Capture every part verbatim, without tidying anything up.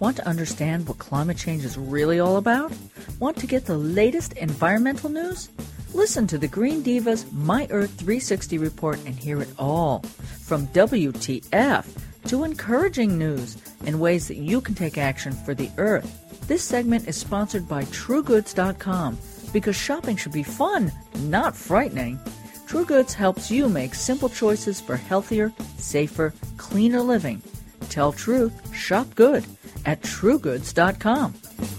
Want to understand what climate change is really all about? Want to get the latest environmental news? Listen to the Green Divas My Earth three sixty report and hear it all. From W T F to encouraging news and ways that you can take action for the Earth. This segment is sponsored by True Goods dot com because shopping should be fun, not frightening. True Goods helps you make simple choices for healthier, safer, cleaner living. Tell truth, shop good at True Goods dot com.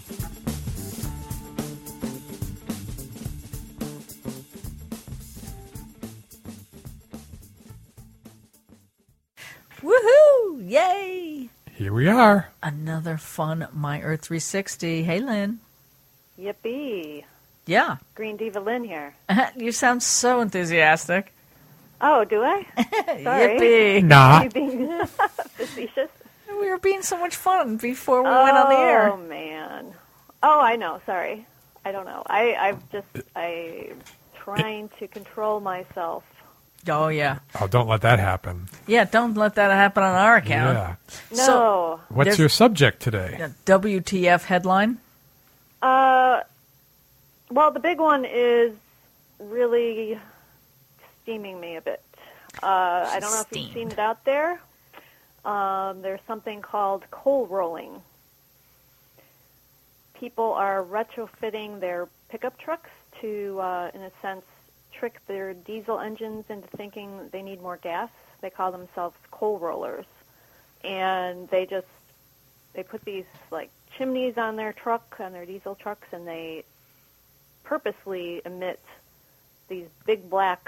Woohoo! Yay! Here we are. Another fun My Earth three sixty. Hey, Lynn. Yippee. Yeah. Green Diva Lynn here. You sound so enthusiastic. Oh, do I? Sorry. Yippee. Nah. Are you being facetious? We were being so much fun before we oh, went on the air. Oh, man. Oh, I know. Sorry. I don't know. I, I've just, I'm trying to control myself. Oh, yeah. Oh, don't let that happen. Yeah, don't let that happen on our account. Yeah. No. So, what's your subject today? A W T F headline? Uh, well, the big one is really steaming me a bit. Uh, I don't know if Steamed. you've seen it out there. Um, there's something called coal rolling. People are retrofitting their pickup trucks to, uh, in a sense, trick their diesel engines into thinking they need more gas. They call themselves coal rollers. And they just, they put these, like, chimneys on their truck, on their diesel trucks, and they purposely emit these big black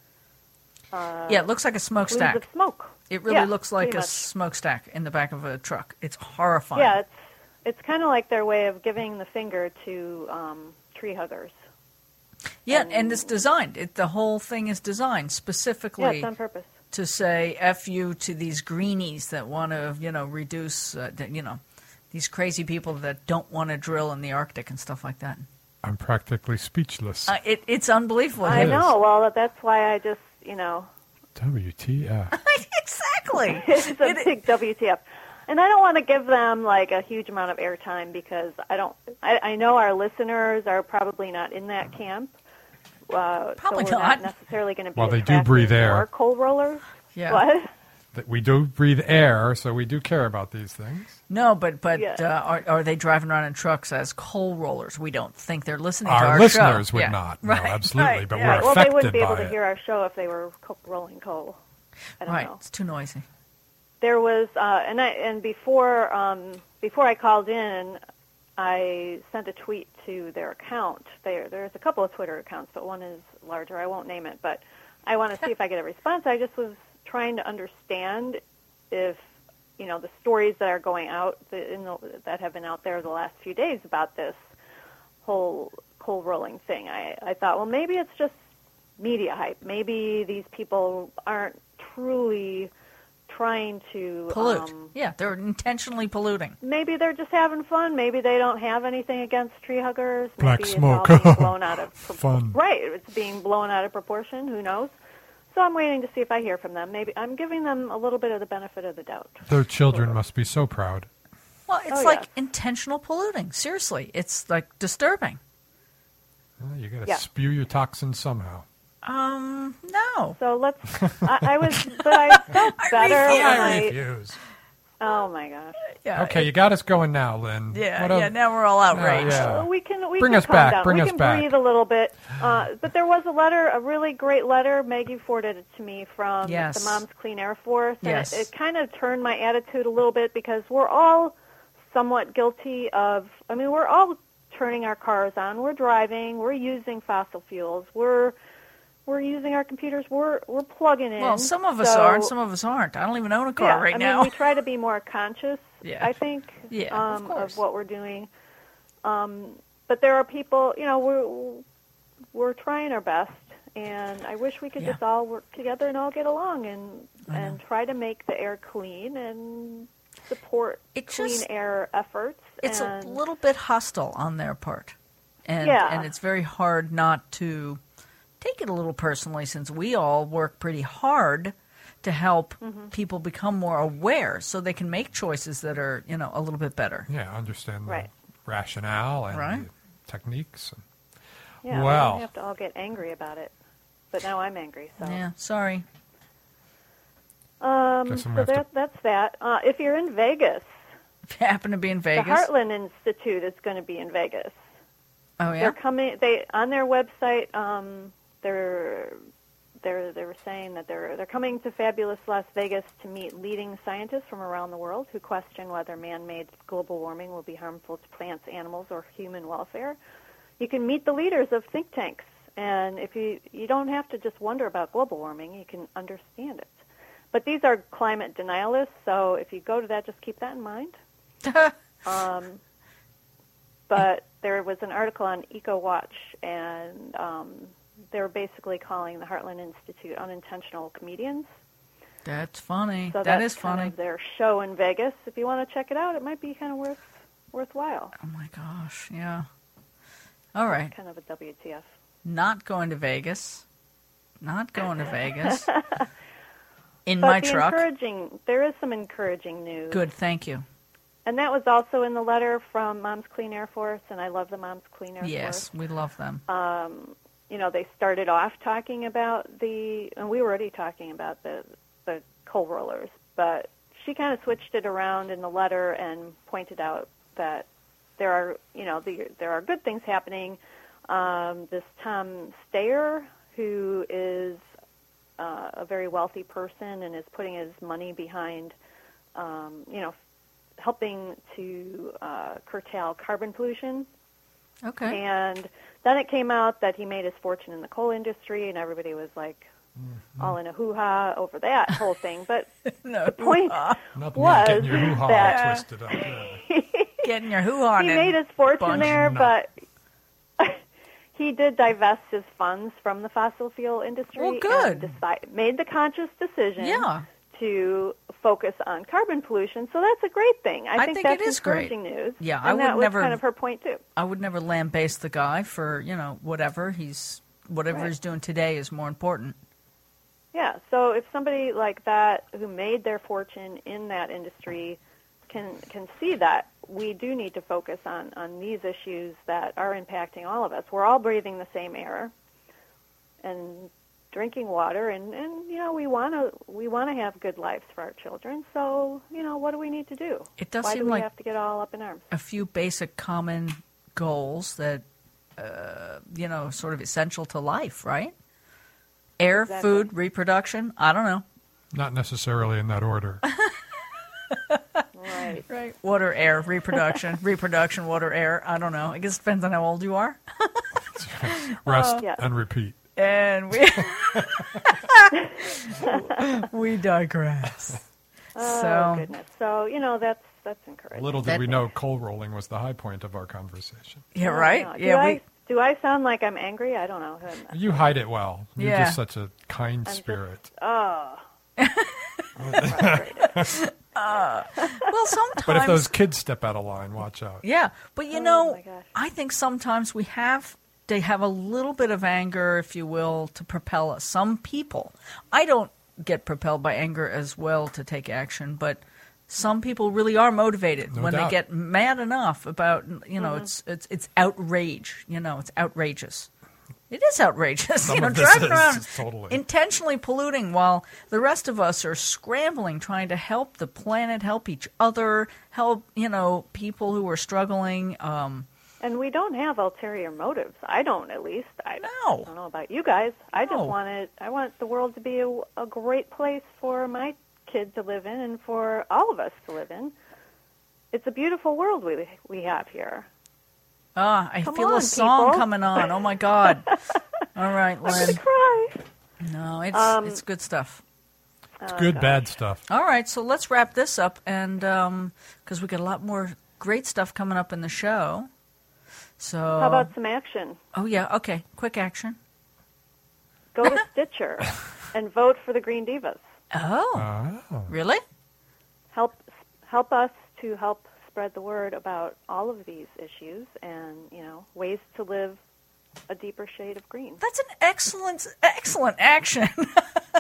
uh, yeah, it looks like a smokestack. of smoke. It really yeah, looks like a much. smokestack in the back of a truck. It's horrifying. Yeah, it's it's kind of like their way of giving the finger to um, tree huggers. Yeah, and, and it's designed. It, the whole thing is designed specifically yeah, it's on purpose. to say F you to these greenies that want to, you know, reduce, uh, you know, these crazy people that don't want to drill in the Arctic and stuff like that. I'm practically speechless. Uh, it, it's unbelievable. I is. know. Well, that's why I just, you know. W T F. Exactly. It's a It- big W T F. And I don't want to give them, like, a huge amount of airtime because I don't, I, I know our listeners are probably not in that camp. Uh, Probably so we're not. not necessarily going to be Well, they do attracting breathe air. more coal rollers. Yeah. What? That we do breathe air, so we do care about these things. No, but but Yeah. uh, are, are they driving around in trucks as coal rollers? We don't think they're listening to Our our listeners show. would Yeah. not. No, Right. absolutely. Right. But Yeah. we're Well, affected they wouldn't be able by to it. hear our show if they were co- rolling coal. I don't Right. know. It's too noisy. There was, uh, and I and before um, before I called in, I sent a tweet to their account. There, there's a couple of Twitter accounts, but one is larger. I won't name it, but I want to see if I get a response. I just was trying to understand if, you know, the stories that are going out the, in the, that have been out there the last few days about this whole coal rolling thing. I, I thought, well, maybe it's just media hype. Maybe these people aren't truly trying to Pollute. Um, Yeah, they're intentionally polluting. maybe they're just having fun. Maybe they don't have anything against tree huggers. Black maybe smoke. It's all being blown out of pro- Fun. Right, it's being blown out of proportion. Who knows? So I'm waiting to see if I hear from them. Maybe I'm giving them a little bit of the benefit of the doubt. Their children must be so proud. Well, it's Oh, like yes. intentional polluting. Seriously, it's like disturbing. Well, you got to Yeah. spew your toxins somehow. Um, no. So let's. I, I was, but I felt I better refuse. when I I. refuse. Oh my gosh. Yeah. Okay, you got us going now, Lynn. Yeah, What a- yeah. Now we're all outraged. yeah. Well, we can we Bring can us calm back, down. bring we us can back. breathe a little bit. Uh, but there was a letter, a really great letter. Maggie forwarded it to me from Yes. the Moms Clean Air Force, and Yes. it, it kind of turned my attitude a little bit because we're all somewhat guilty of. I mean, we're all turning our cars on. We're driving. We're using fossil fuels. We're we're using our computers. We're we're plugging in. Well, some of us So- are and some of us aren't. I don't even own a car yeah, right I now. mean, we try to be more conscious, Yeah. I think, Yeah, of um, course. what we're doing. Um, but there are people, you know, we're we're trying our best, and I wish we could Yeah. just all work together and all get along and I and try to make the air clean and support It clean just- air efforts. It's and a little bit hostile on their part. And Yeah. and it's very hard not to take it a little personally since we all work pretty hard to help Mm-hmm. people become more aware so they can make choices that are, you know, a little bit better. Yeah, understand the Right. rationale and Right. the techniques. And, Yeah, we well, don't have to all get angry about it. But now I'm angry, so. Yeah, sorry. Um, Guess I'm so gonna have that, that's that. Uh, if you're in Vegas, If you happen to be in Vegas. the Heartland Institute is going to be in Vegas. Oh, yeah? They're coming. They on their website. Um, they're they're they were saying that they're they're coming to fabulous Las Vegas to meet leading scientists from around the world who question whether man-made global warming will be harmful to plants, animals, or human welfare. You can meet the leaders of think tanks, and if you you don't have to just wonder about global warming, you can understand it. But these are climate denialists, so if you go to that, just keep that in mind. um, but there was an article on EcoWatch, and um, they were basically calling the Heartland Institute unintentional comedians. That's funny. So that that's is kind funny. of their show in Vegas. If you want to check it out, it might be kind of worth worthwhile. Oh, my gosh. Yeah. All right. Kind of a W T F. Not going to Vegas. Not going to Vegas. In But my the truck. encouraging, there is some encouraging news. Good, thank you. And that was also in the letter from Moms Clean Air Force, and I love the Moms Clean Air Yes, Force. we love them. Um, you know, they started off talking about the, and we were already talking about the the coal rollers, but she kind of switched it around in the letter and pointed out that there are, you know, the, there are good things happening. Um, this Tom Steyer, who is uh, a very wealthy person and is putting his money behind, um, you know, helping to uh, curtail carbon pollution. Okay. And then it came out that he made his fortune in the coal industry, and everybody was like Mm-hmm. all in a hoo-ha over that whole thing. But no, the point nothing was like getting your hoo-ha that twisted up. Yeah. getting your hoo-ha he in made his fortune bunch. there, No. but he did divest his funds from the fossil fuel industry. Well, good. And decide, made the conscious decision Yeah. to focus on carbon pollution. So that's a great thing. I, I think, think that's it is great. encouraging news. Yeah, and I would that was never- kind of her point too. I would never lambaste the guy for, you know, whatever he's whatever Right. he's doing today is more important. Yeah, so if somebody like that who made their fortune in that industry can can see that we do need to focus on, on these issues that are impacting all of us. We're all breathing the same air and drinking water, and, and you know, we want to we want to have good lives for our children. So, you know, what do we need to do? It does Why seem do we like have to get all up in arms? a few basic common goals that, uh, you know, sort of essential to life, right? Air, Exactly. food, reproduction. I don't know. Not necessarily in that order. Right. Right. Water, air, reproduction, reproduction, water, air. I don't know. I guess it depends on how old you are. Rest Yes. and repeat. And we we digress. Oh, So- goodness. So, you know, that's that's encouraging. Little did That- we know coal rolling was the high point of our conversation. Yeah, I right? don't know. Do Yeah, I, we do I sound like I'm angry? I don't know. You hide it well. You're Yeah. just such a kind just- spirit. Oh. Frustrated. well sometimes But if those kids step out of line, watch out. Yeah, but you Oh, know, my gosh. I think sometimes we have they have a little bit of anger, if you will, to propel us. Some people. I don't get propelled by anger as well to take action, but some people really are motivated No when doubt. they get mad enough about, you know, Mm-hmm. it's it's it's outrage, you know, it's outrageous. It is outrageous, Some you know, of this driving is around totally. intentionally polluting while the rest of us are scrambling, trying to help the planet, help each other, help, you know, people who are struggling. Um, And we don't have ulterior motives. I don't, at least. I, No. I don't know about you guys. I just No. want it. I want the world to be a, a great place for my kid to live in and for all of us to live in. It's a beautiful world we we have here. Ah, I Come feel a on, song people. coming on. Oh my God! All right, I'm going Lynn. to cry. No, it's Um, it's good stuff. It's good, bad stuff. All right, so let's wrap this up, and because we got a lot more great stuff coming up in the show. So How about some action? Oh yeah, okay. Quick action. Go to Stitcher and vote for the Green Divas. Oh, Oh. really? Help help us to help spread the word about all of these issues and, you know, ways to live a deeper shade of green. That's an excellent, excellent action.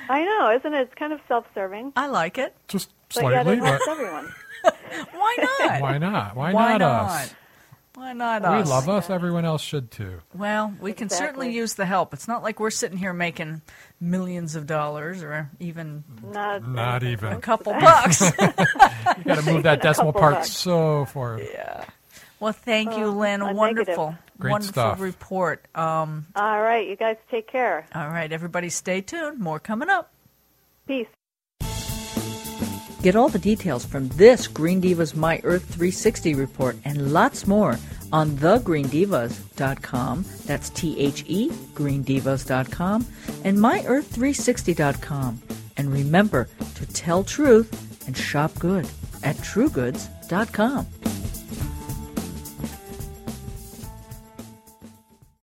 I know, isn't it? It's kind of self-serving. I like it. Just But yet slightly, it helps but everyone. Why not? why not? Why, Why not, not? us? Why not We us? love us. Everyone else should too. Well, we can Exactly. certainly use the help. It's not like we're sitting here making millions of dollars or even Not, Not anything even. a close to couple that. bucks. You got to move that decimal Couple part bucks. so far. Yeah. Well, thank you, Oh, Lynn. a Wonderful, negative. Great wonderful stuff. report. Um, All right, you guys take care. all right, everybody stay tuned. More coming up. Peace. Get all the details from this Green Divas My Earth three sixty report and lots more on the green divas dot com. That's T H E, green divas dot com, and my earth three sixty dot com. And remember to tell truth and shop good at true goods dot com.